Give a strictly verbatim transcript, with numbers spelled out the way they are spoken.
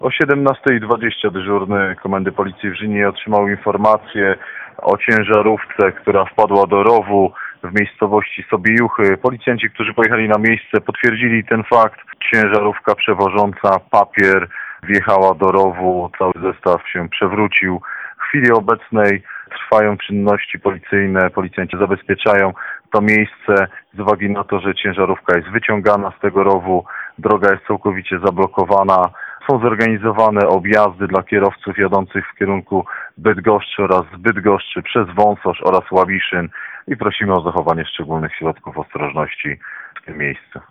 O siedemnasta dwadzieścia dyżurny Komendy Policji w Żynie otrzymał informację o ciężarówce, która wpadła do rowu w miejscowości Sobiejuchy. Policjanci, którzy pojechali na miejsce, potwierdzili ten fakt. Ciężarówka przewożąca papier wjechała do rowu, cały zestaw się przewrócił. W chwili obecnej trwają czynności policyjne, policjanci zabezpieczają to miejsce z uwagi na to, że ciężarówka jest wyciągana z tego rowu, droga jest całkowicie zablokowana. Są zorganizowane objazdy dla kierowców jadących w kierunku Bydgoszczy oraz z Bydgoszczy przez Wąsosz oraz Ławiszyn i prosimy o zachowanie szczególnych środków ostrożności w tym miejscu.